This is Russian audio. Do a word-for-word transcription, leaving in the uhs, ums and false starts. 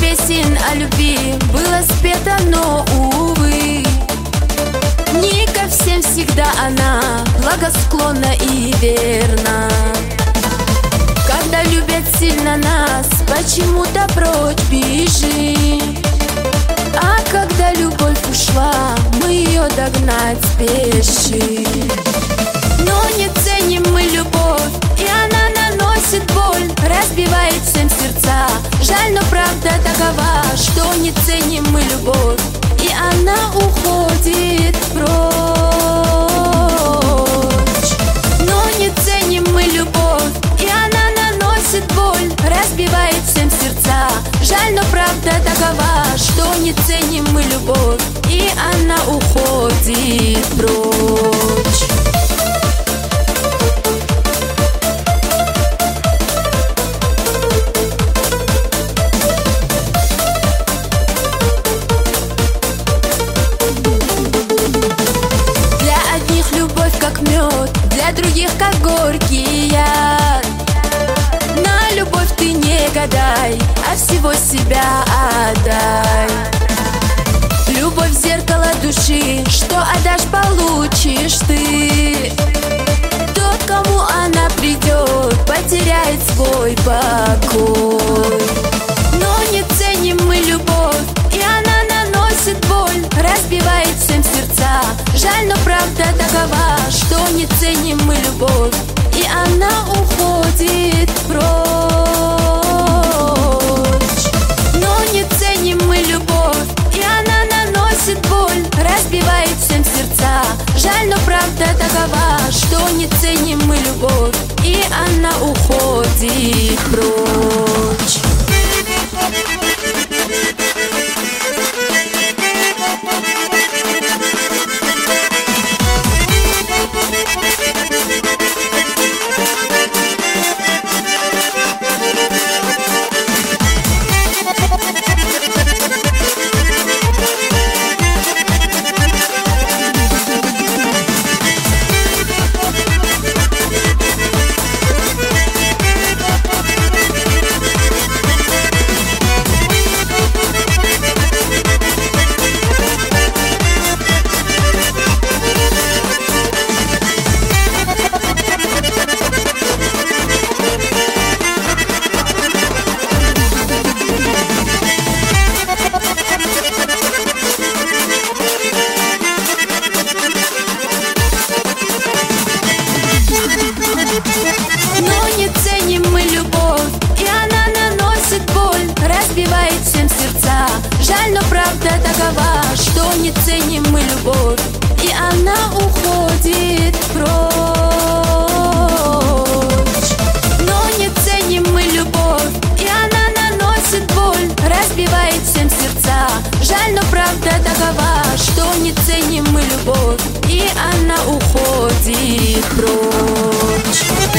песен о любви было спето, но, увы, не ко всем всегда она благосклонна и верна. Когда любят сильно нас, почему-то прочь бежим, а когда любовь ушла, мы ее догнать спешим. Но не ценим мы любовь, и она наносит боль, разбивает всем сердца. Жаль, но правда такова, что не ценим мы любовь, и она уходит прочь. Но не ценим мы любовь, и она наносит боль, разбивает всем сердца. Жаль, но правда такова, что не ценим мы любовь, и она уходит прочь. Для других как горький яд. На любовь ты не гадай, а всего себя отдай. Любовь — зеркало души, что отдашь, получишь ты. Тот, кому она придет, потеряет свой покой. Но не ценим мы любовь, и она наносит боль, разбивает всем сердца. Жаль, но правда такова, что не ценим мы любовь, и она уходит прочь. Но не ценим мы любовь, и она наносит боль, разбивает всем сердца. Жаль, но правда такова, что не ценим мы любовь, и она уходит прочь. Но не ценим мы любовь, и она наносит боль, разбивает всем сердца. Жаль, но правда такова, что не ценим мы любовь, и она уходит прочь. Но не ценим мы любовь, и она наносит боль, разбивает всем сердца. Жаль, но правда такова, что не ценим мы любовь, и она уходит прочь.